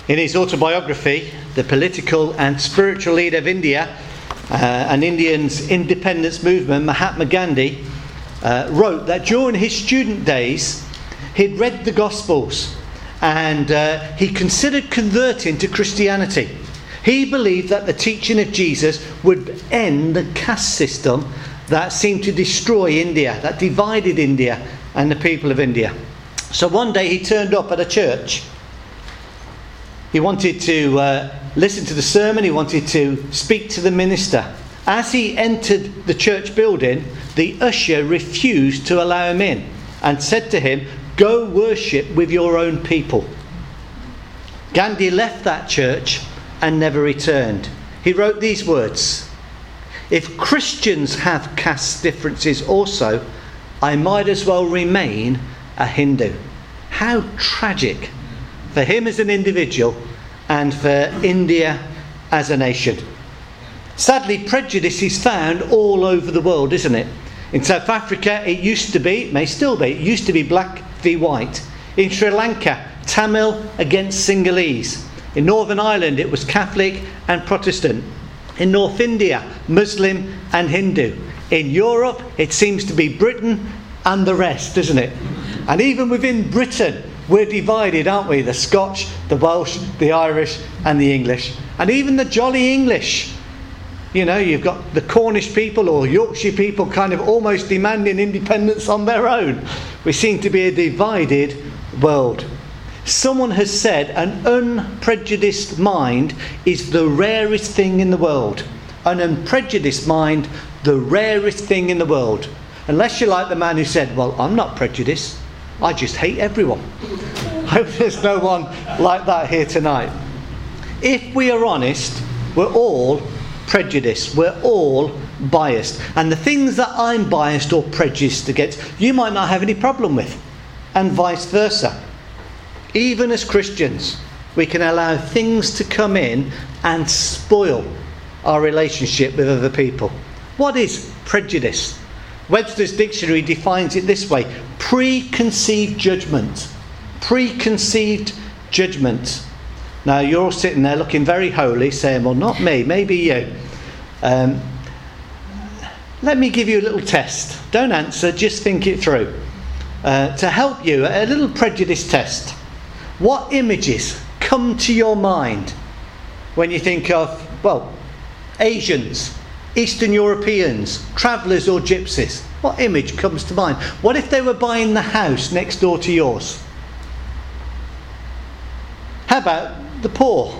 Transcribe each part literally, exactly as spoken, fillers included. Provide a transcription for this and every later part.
In his autobiography, The Political and Spiritual Leader of India, uh, an Indian's independence movement, Mahatma Gandhi, uh, wrote that during his student days, he'd read the Gospels and uh, he considered converting to Christianity. He believed that the teaching of Jesus would end the caste system that seemed to destroy India, that divided India and the people of India. So one day he turned up at a church. He wanted to uh, listen to the sermon. He wanted to speak to the minister. As he entered the church building, the usher refused to allow him in and said to him, "Go worship with your own people." Gandhi left that church and never returned. He wrote these words: "If Christians have caste differences also, I might as well remain a Hindu." How tragic for him as an individual and for India as a nation. Sadly, prejudice is found all over the world, isn't it? In South Africa, it used to be, it may still be, it used to be black v white. In Sri Lanka, Tamil against Sinhalese. In Northern Ireland, it was Catholic and Protestant. In North India, Muslim and Hindu. In Europe, it seems to be Britain and the rest, isn't it? And even within Britain, we're divided, aren't we? The Scotch, the Welsh, the Irish and the English. And even the jolly English. You know, you've got the Cornish people or Yorkshire people kind of almost demanding independence on their own. We seem to be a divided world. Someone has said an unprejudiced mind is the rarest thing in the world. An unprejudiced mind, the rarest thing in the world. Unless you're like the man who said, "Well, I'm not prejudiced. I just hate everyone." I hope there's no one like that here tonight. If we are honest, we're all prejudiced. We're all biased. And the things that I'm biased or prejudiced against, you might not have any problem with. And vice versa. Even as Christians, we can allow things to come in and spoil our relationship with other people. What is prejudice? Webster's dictionary defines it this way: preconceived judgment. Preconceived judgment. Now you're all sitting there looking very holy, saying, "Well, not me, maybe you." Um, let me give you a little test. Don't answer, just think it through. Uh, to help you, a little prejudice test. What images come to your mind when you think of, well, Asians, Eastern Europeans, travellers or gypsies? What image comes to mind? What if they were buying the house next door to yours? How about the poor?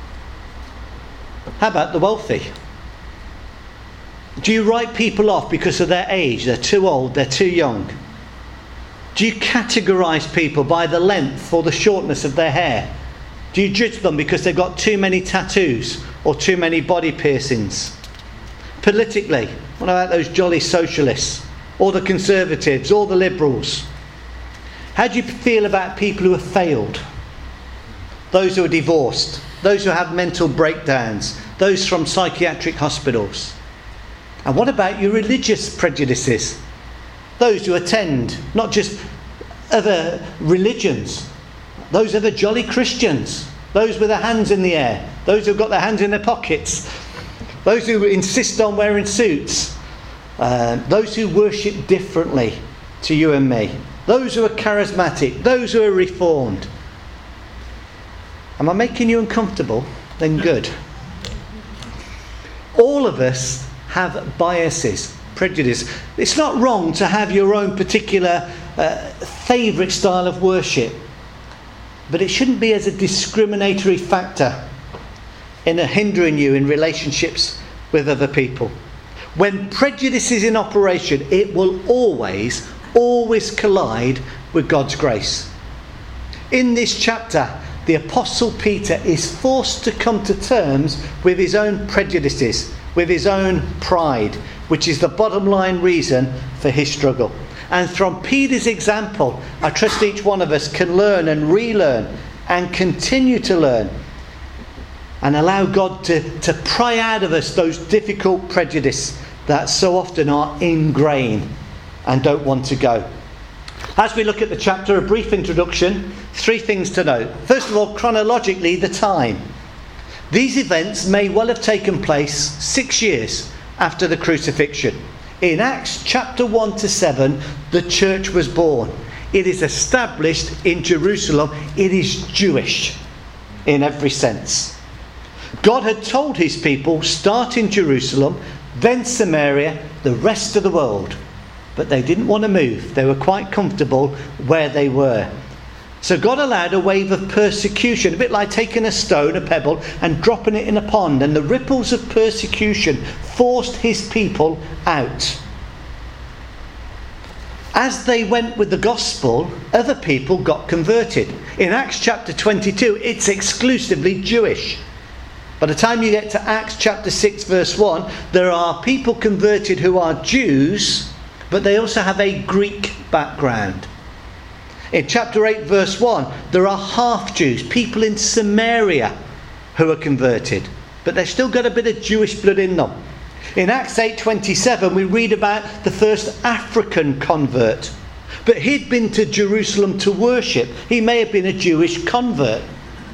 How about the wealthy? Do you write people off because of their age? They're too old, they're too young. Do you categorise people by the length or the shortness of their hair? Do you judge them because they've got too many tattoos or too many body piercings? Politically, what about those jolly socialists, or the conservatives, or the liberals? How do you feel about people who have failed? Those who are divorced, those who have mental breakdowns, those from psychiatric hospitals. And what about your religious prejudices? Those who attend not just other religions, those other jolly Christians, those with their hands in the air, those who've got their hands in their pockets, those who insist on wearing suits, uh, those who worship differently to you and me, those who are charismatic, those who are reformed. Am I making you uncomfortable? Then good. All of us have biases, prejudice. It's not wrong to have your own particular uh, favourite style of worship, but it shouldn't be as a discriminatory factor in a hindering you in relationships with other people. When prejudice is in operation, it will always, always collide with God's grace. In this chapter, the Apostle Peter is forced to come to terms with his own prejudices, with his own pride, which is the bottom line reason for his struggle. And from Peter's example, I trust each one of us can learn and relearn and continue to learn and allow God to, to pry out of us those difficult prejudices that so often are ingrained and don't want to go. As we look at the chapter, a brief introduction, three things to note. First of all, chronologically, the time. These events may well have taken place six years after the crucifixion. In Acts chapter one to seven, the church was born. It is established in Jerusalem. It is Jewish in every sense. God had told his people, start in Jerusalem, then Samaria, the rest of the world. But they didn't want to move. They were quite comfortable where they were. So God allowed a wave of persecution, a bit like taking a stone, a pebble, and dropping it in a pond. And the ripples of persecution forced his people out. As they went with the gospel, other people got converted. In Acts chapter twenty-two, it's exclusively Jewish. By the time you get to Acts chapter six verse one, there are people converted who are Jews, but they also have a Greek background. In chapter eight verse one, there are half-Jews, people in Samaria who are converted, but they've still got a bit of Jewish blood in them. In Acts eight twenty-seven, we read about the first African convert. But he'd been to Jerusalem to worship. He may have been a Jewish convert.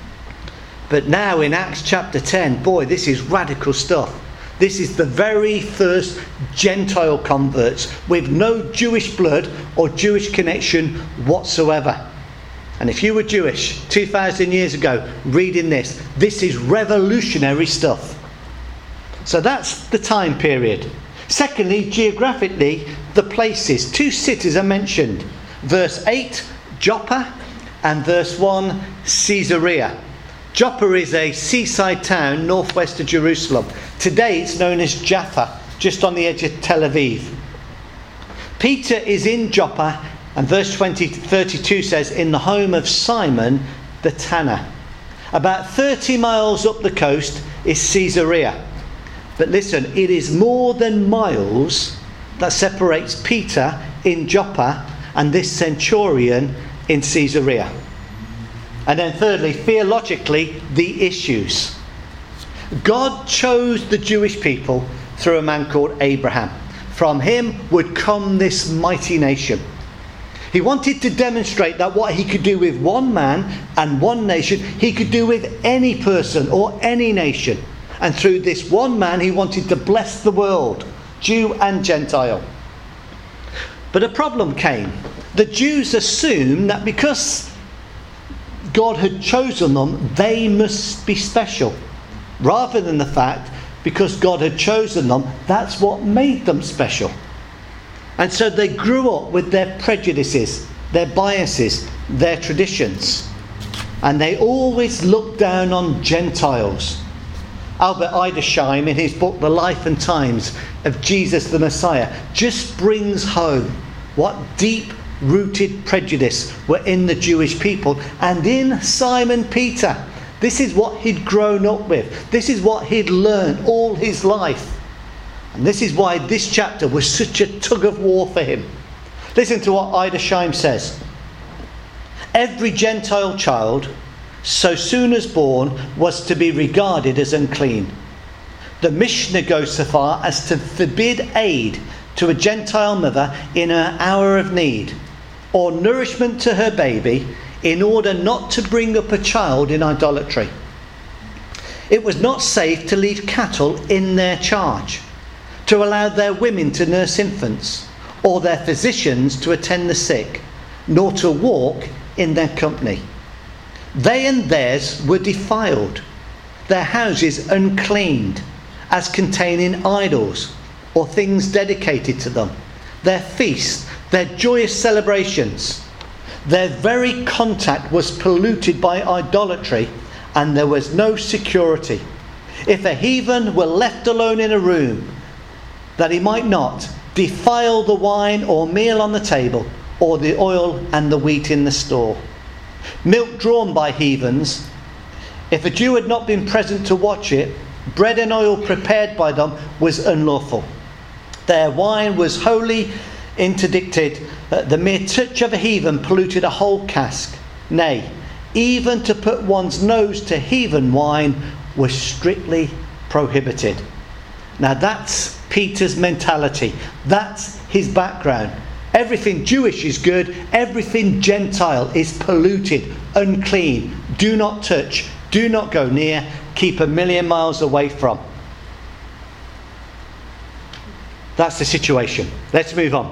But now in Acts chapter ten, boy, this is radical stuff. This is the very first Gentile converts with no Jewish blood or Jewish connection whatsoever. And if you were Jewish two thousand years ago reading this, this is revolutionary stuff. So that's the time period. Secondly, geographically, the places. Two cities are mentioned. Verse eight, Joppa, and verse one, Caesarea. Joppa is a seaside town northwest of Jerusalem. Today it's known as Jaffa, just on the edge of Tel Aviv. Peter is in Joppa, and verse twenty, thirty-two says, in the home of Simon the tanner. About thirty miles up the coast is Caesarea. But listen, it is more than miles that separates Peter in Joppa and this centurion in Caesarea. And then thirdly, theologically, the issues. God chose the Jewish people through a man called Abraham. From him would come this mighty nation. He wanted to demonstrate that what he could do with one man and one nation, he could do with any person or any nation. And through this one man, he wanted to bless the world, Jew and Gentile. But a problem came. The Jews assumed that because God had chosen them, they must be special. Rather than the fact, because God had chosen them, that's what made them special. And so they grew up with their prejudices, their biases, their traditions. And they always looked down on Gentiles. Albert Edersheim, in his book The Life and Times of Jesus the Messiah, just brings home what deep-rooted prejudice were in the Jewish people and in Simon Peter. This is what he'd grown up with. This is what he'd learned all his life. And this is why this chapter was such a tug of war for him. Listen to what Edersheim says. Every Gentile child, so soon as born, was to be regarded as unclean. The Mishnah goes so far as to forbid aid to a Gentile mother in her hour of need, or nourishment to her baby, in order not to bring up a child in idolatry. It was not safe to leave cattle in their charge, to allow their women to nurse infants, or their physicians to attend the sick, nor to walk in their company. They and theirs were defiled, their houses uncleaned, as containing idols or things dedicated to them, their feasts, their joyous celebrations. Their very contact was polluted by idolatry, and there was no security. If a heathen were left alone in a room, that he might not defile the wine or meal on the table, or the oil and the wheat in the store. Milk drawn by heathens, if a Jew had not been present to watch it, bread and oil prepared by them was unlawful. Their wine was wholly interdicted. The mere touch of a heathen polluted a whole cask. Nay, even to put one's nose to heathen wine was strictly prohibited. Now that's Peter's mentality. That's his background. Everything Jewish is good. Everything Gentile is polluted, unclean. Do not touch. Do not go near. Keep a million miles away from. That's the situation. Let's move on.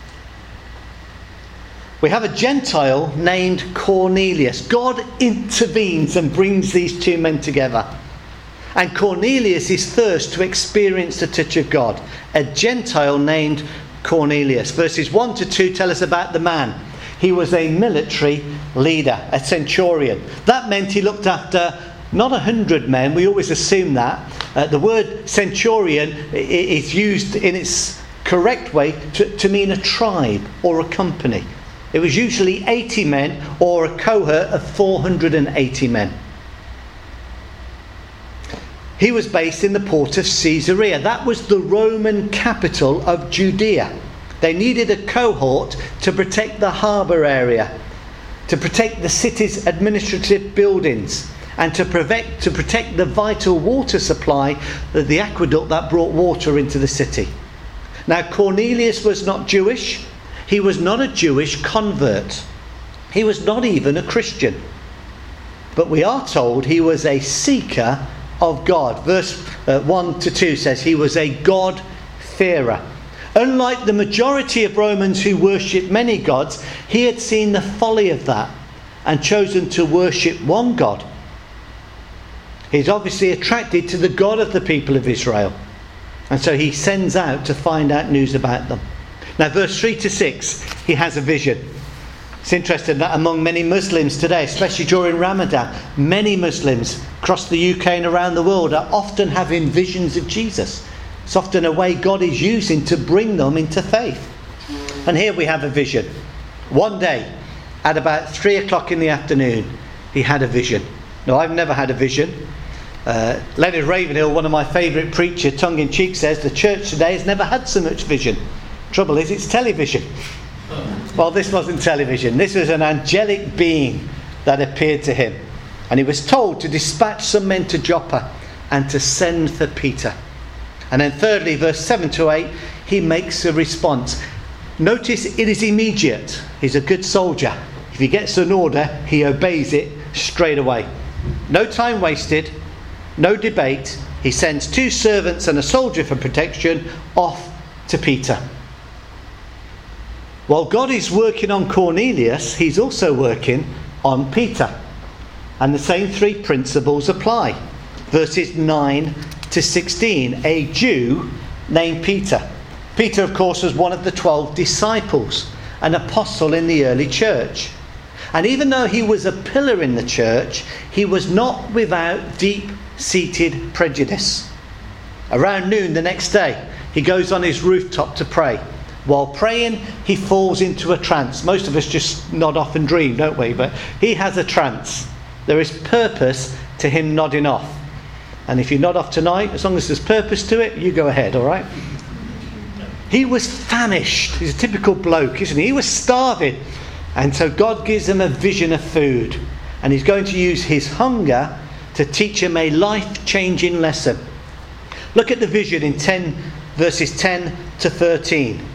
We have a Gentile named Cornelius. God intervenes and brings these two men together. And Cornelius is first to experience the touch of God. A Gentile named Cornelius. Verses one to two tell us about the man. He was a military leader, a centurion. That meant he looked after not a hundred men. We always assume that. Uh, the word centurion is used in its correct way to, to mean a tribe or a company. It was usually eighty men or a cohort of four hundred eighty men. He was based in the port of Caesarea. That was the Roman capital of Judea. They needed a cohort to protect the harbour area, to protect the city's administrative buildings, and to protect, to protect the vital water supply, the, the aqueduct that brought water into the city. Now, Cornelius was not Jewish. He was not a Jewish convert. He was not even a Christian. But we are told he was a seeker of God. Verse uh, one to two says he was a God-fearer. Unlike the majority of Romans who worshipped many gods, he had seen the folly of that and chosen to worship one God. He's obviously attracted to the God of the people of Israel. And so he sends out to find out news about them. Now, verse three to six, he has a vision. It's interesting that among many Muslims today, especially during Ramadan, many Muslims across the U K and around the world are often having visions of Jesus. It's often a way God is using to bring them into faith. And here we have a vision. One day, at about three o'clock in the afternoon, he had a vision. No, I've never had a vision. Uh, Leonard Ravenhill, one of my favourite preachers, tongue-in-cheek, says the church today has never had so much vision. Trouble is, it's television. Well, this wasn't television. This was an angelic being that appeared to him. And he was told to dispatch some men to Joppa and to send for Peter. And then thirdly, verse seven to eight, he makes a response. Notice it is immediate. He's a good soldier. If he gets an order, he obeys it straight away. No time wasted, no debate. He sends two servants and a soldier for protection off to Peter. While God is working on Cornelius, he's also working on Peter. And the same three principles apply. Verses nine to sixteen. A Jew named Peter. Peter, of course, was one of the twelve disciples, an apostle in the early church. And even though he was a pillar in the church, he was not without deep-seated prejudice. Around noon the next day, he goes on his rooftop to pray. While praying, he falls into a trance. Most of us just nod off and dream, don't we? But he has a trance. There is purpose to him nodding off. And if you nod off tonight, as long as there's purpose to it, you go ahead, all right? He was famished. He's a typical bloke, isn't he? He was starving. And so God gives him a vision of food. And he's going to use his hunger to teach him a life-changing lesson. Look at the vision in ten, verses ten to thirteen.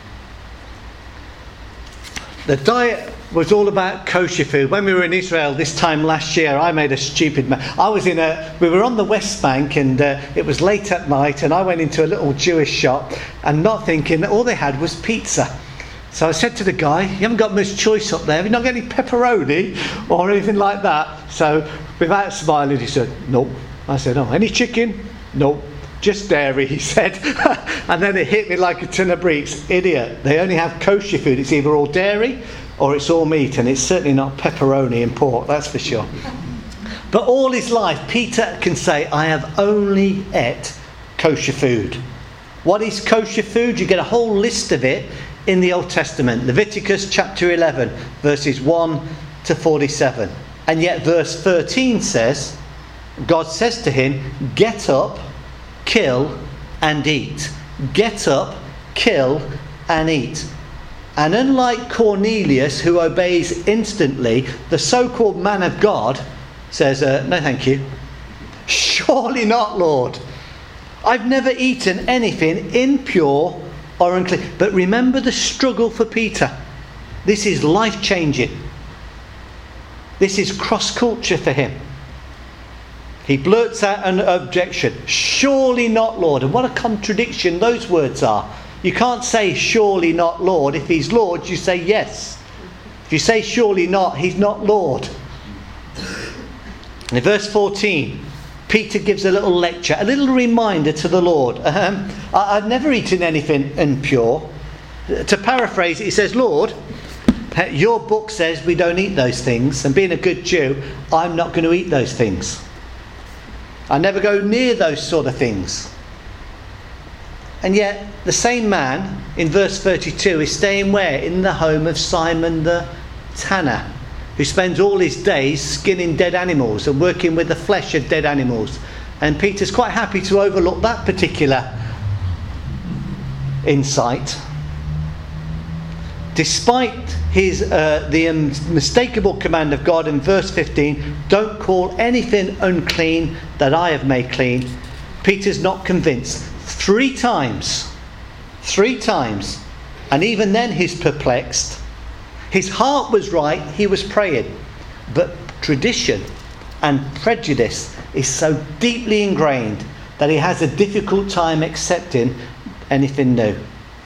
The diet was all about kosher food. When we were in Israel this time last year, I made a stupid mistake. I was in a, we were on the West Bank, and uh, it was late at night, and I went into a little Jewish shop, and not thinking that all they had was pizza. So I said to the guy, "You haven't got much choice up there. Have you not got any pepperoni or anything like that?" So without smiling, he said, "Nope." I said, "Oh, any chicken?" "Nope. Just dairy," he said. And then it hit me like a ton of bricks. Idiot. They only have kosher food. It's either all dairy or it's all meat, and it's certainly not pepperoni and pork, that's for sure. But all his life, Peter can say, "I have only ate kosher food." What is kosher food? You get a whole list of it in the Old Testament. Leviticus chapter eleven, verses one to forty-seven. And yet verse thirteen says, God says to him, "Get up, kill and eat." Get up, kill and eat. And unlike Cornelius, who obeys instantly, the so-called man of God says, uh, "No thank you." "Surely not, Lord. I've never eaten anything impure are unclean. But remember the struggle for Peter. This is life-changing. This is cross-culture for him. He blurts out an objection. Surely not, Lord. And what a contradiction those words are. You can't say surely not, Lord. If he's Lord, you say yes. If you say surely not, he's not Lord. And in verse fourteen, Peter gives a little lecture, a little reminder to the Lord. Um, I, I've never eaten anything impure. To paraphrase it, he says, Lord, your book says we don't eat those things. And being a good Jew, I'm not going to eat those things. I never go near those sort of things. And yet, the same man, in verse thirty-two, is staying where? In the home of Simon the tanner, who spends all his days skinning dead animals and working with the flesh of dead animals. And Peter's quite happy to overlook that particular insight. Despite his uh, the unmistakable command of God in verse fifteen, don't call anything unclean that I have made clean, Peter's not convinced. Three times, three times, and even then he's perplexed. His heart was right, he was praying, but tradition and prejudice is so deeply ingrained that he has a difficult time accepting anything new.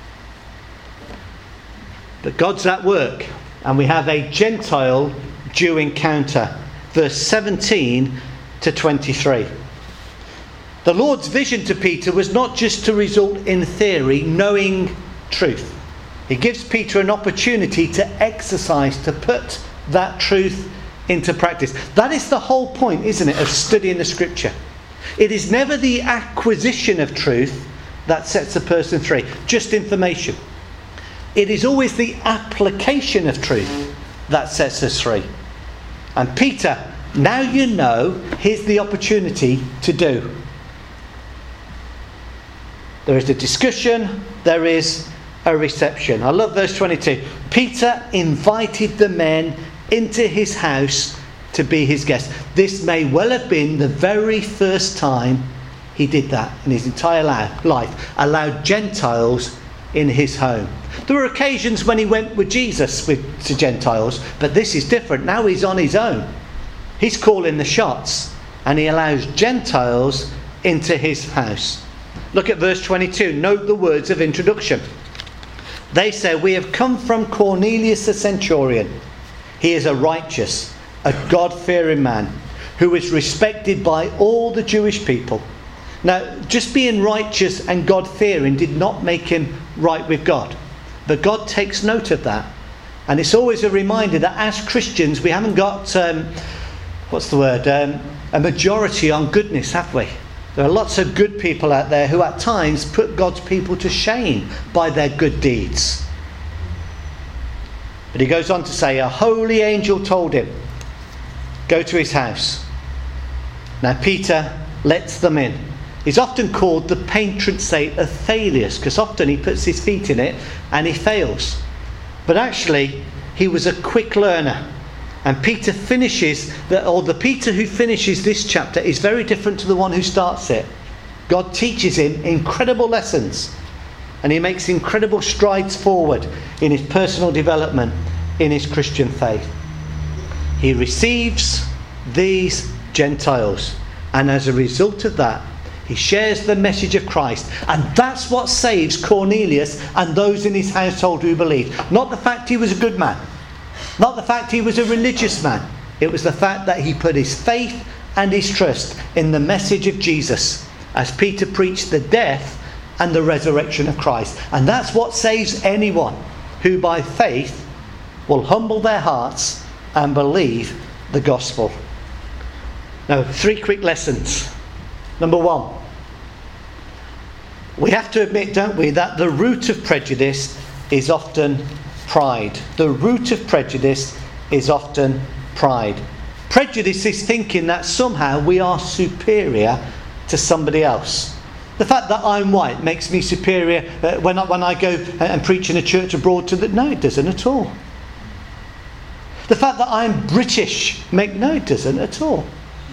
But God's at work, and we have a Gentile Jew encounter. Verse seventeen to twenty-three. The Lord's vision to Peter was not just to result in theory, knowing truth. He gives Peter an opportunity to exercise, to put that truth into practice. That is the whole point, isn't it, of studying the Scripture. It is never the acquisition of truth that sets a person free, just information. It is always the application of truth that sets us free. And Peter, now you know, here's the opportunity to do. There is a discussion, there is a reception. I love verse twenty-two. Peter invited the men into his house to be his guests. This may well have been the very first time he did that in his entire life. Allowed Gentiles in his home. There were occasions when he went with Jesus with, to Gentiles, but this is different. Now he's on his own. He's calling the shots, and he allows Gentiles into his house. Look at verse twenty-two. Note the words of introduction. They say, we have come from Cornelius the centurion. He is a righteous, a God-fearing man who is respected by all the Jewish people. Now, just being righteous and God-fearing did not make him right with God. But God takes note of that. And it's always a reminder that as Christians, we haven't got, um, what's the word, um, a majority on goodness, have we? There are lots of good people out there who at times put God's people to shame by their good deeds. But he goes on to say, a holy angel told him, go to his house. Now Peter lets them in. He's often called the patron saint of failures, because often he puts his feet in it and he fails. But actually, he was a quick learner. And Peter finishes, the, or the Peter who finishes this chapter is very different to the one who starts it. God teaches him incredible lessons. And he makes incredible strides forward in his personal development, in his Christian faith. He receives these Gentiles. And as a result of that, he shares the message of Christ. And that's what saves Cornelius and those in his household who believed. Not the fact he was a good man. Not the fact he was a religious man. It was the fact that he put his faith and his trust in the message of Jesus as Peter preached the death and the resurrection of Christ. And that's what saves anyone who by faith will humble their hearts and believe the gospel. Now, three quick lessons. Number one, we have to admit, don't we, that the root of prejudice is often pride. The root of prejudice is often pride. Prejudice is thinking that somehow we are superior to somebody else. The fact that I'm white makes me superior uh, when, I, when I go and preach in a church abroad to the... No, it doesn't at all. The fact that I'm British, make, no, it doesn't at all.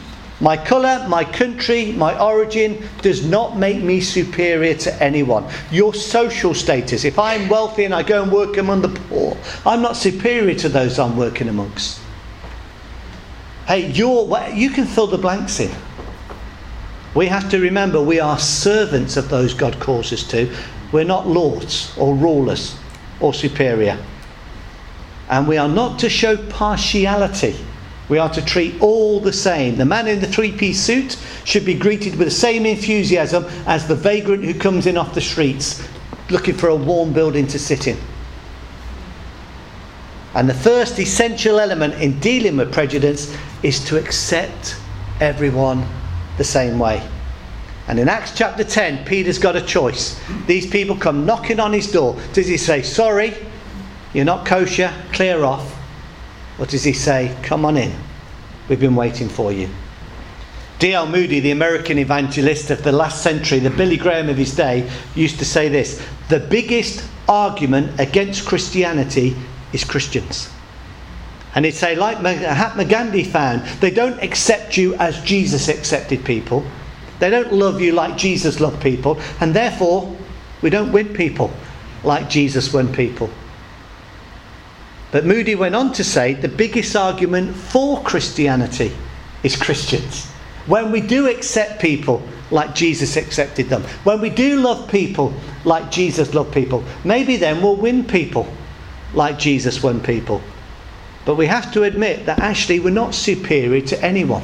My colour, my country, my origin does not make me superior to anyone. Your social status, if I'm wealthy and I go and work among the poor, I'm not superior to those I'm working amongst. Hey, you're, you can fill the blanks in. We have to remember we are servants of those God calls us to. We're not lords or rulers or superior. And we are not to show partiality. We are to treat all the same. The man in the three-piece suit should be greeted with the same enthusiasm as the vagrant who comes in off the streets looking for a warm building to sit in. And the first essential element in dealing with prejudice is to accept everyone the same way. And in Acts chapter ten, Peter's got a choice. These people come knocking on his door. Does he say, sorry, you're not kosher, clear off? Or does he say, come on in, we've been waiting for you? D L Moody, the American evangelist of the last century, the Billy Graham of his day, used to say this: the biggest argument against Christianity is Christians. And he'd say, like Mahatma Gandhi found, they don't accept you as Jesus accepted people. They don't love you like Jesus loved people. And therefore, we don't win people like Jesus won people. But Moody went on to say the biggest argument for Christianity is Christians. When we do accept people like Jesus accepted them, when we do love people like Jesus loved people, maybe then we'll win people like Jesus won people. But we have to admit that actually we're not superior to anyone.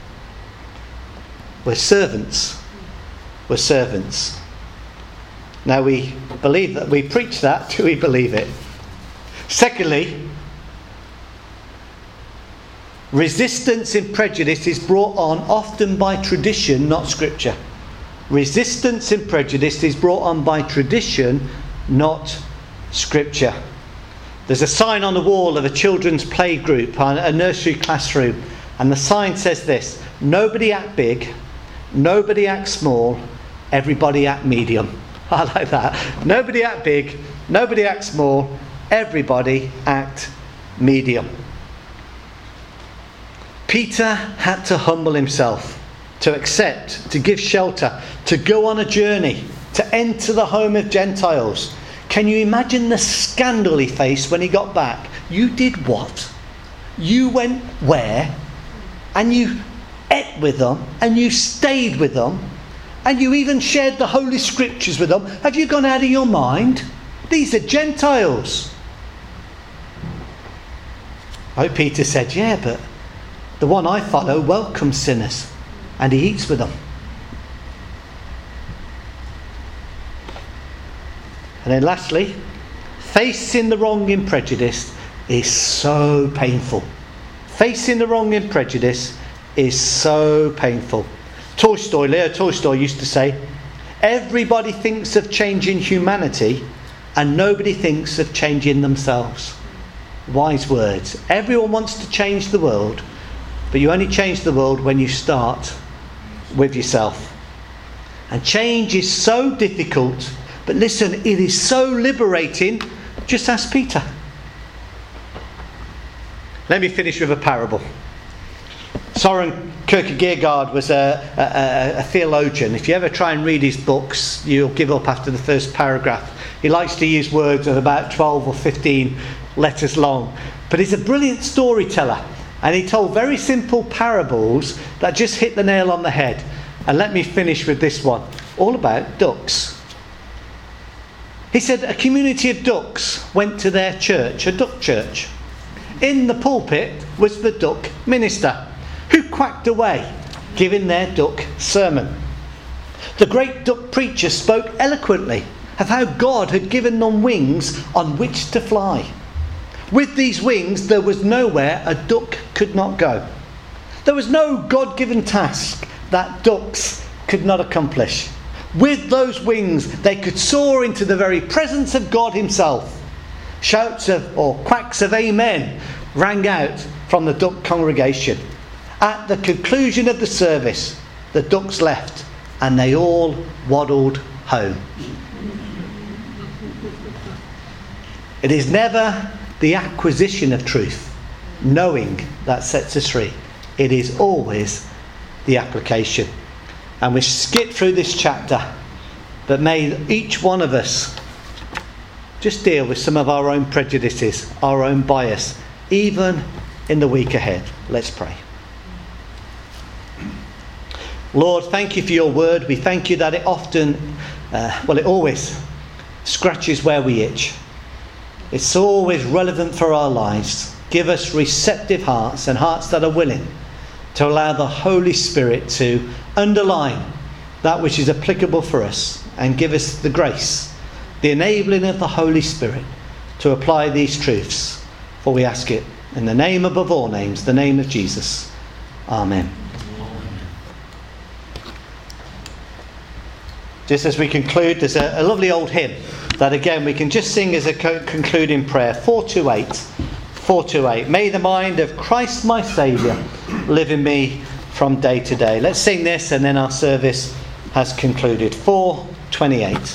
We're servants. We're servants. Now we believe that, we preach that, do we believe it? Secondly, resistance in prejudice is brought on often by tradition, not scripture. Resistance in prejudice is brought on by tradition, not scripture. There's a sign on the wall of a children's play group, a nursery classroom, and the sign says this: nobody act big, nobody act small, everybody act medium. I like that. Nobody act big, nobody act small, everybody act medium. Peter had to humble himself, to accept, to give shelter, to go on a journey, to enter the home of Gentiles. Can you imagine the scandal he faced when he got back? You did what? You went where? And you ate with them, and you stayed with them, and you even shared the Holy Scriptures with them. Have you gone out of your mind? These are Gentiles. Oh, Peter said, yeah, but the one I follow welcomes sinners and he eats with them. And then lastly, facing the wrong in prejudice is so painful. Facing the wrong in prejudice is so painful. Tolstoy, Leo Tolstoy used to say, everybody thinks of changing humanity and nobody thinks of changing themselves. Wise words. Everyone wants to change the world, but you only change the world when you start with yourself. And change is so difficult, but listen, it is so liberating. Just ask Peter. Let me finish with a parable. Soren Kierkegaard was a, a, a theologian. If you ever try and read his books, you'll give up after the first paragraph. He likes to use words of about twelve or fifteen letters long. But he's a brilliant storyteller. And he told very simple parables that just hit the nail on the head. And let me finish with this one. All about ducks. He said a community of ducks went to their church, a duck church. In the pulpit was the duck minister, who quacked away, giving their duck sermon. The great duck preacher spoke eloquently of how God had given them wings on which to fly. With these wings, there was nowhere a duck could not go. There was no God-given task that ducks could not accomplish. With those wings, they could soar into the very presence of God himself. Shouts of, or quacks of amen rang out from the duck congregation. At the conclusion of the service, the ducks left and they all waddled home. It is never the acquisition of truth, knowing, that sets us free. It is always the application. And we skip through this chapter, but may each one of us just deal with some of our own prejudices, our own bias, even in the week ahead. Let's pray. Lord, thank you for your word. We thank you that it often, uh, well, it always scratches where we itch. It's always relevant for our lives. Give us receptive hearts and hearts that are willing to allow the Holy Spirit to underline that which is applicable for us, and give us the grace, the enabling of the Holy Spirit to apply these truths. For we ask it in the name above all names, the name of Jesus. Amen. Just as we conclude, there's a, a lovely old hymn that again we can just sing as a co- concluding prayer. four two eight. four two eight. May the mind of Christ my Saviour live in me from day to day. Let's sing this and then our service has concluded. four twenty-eight.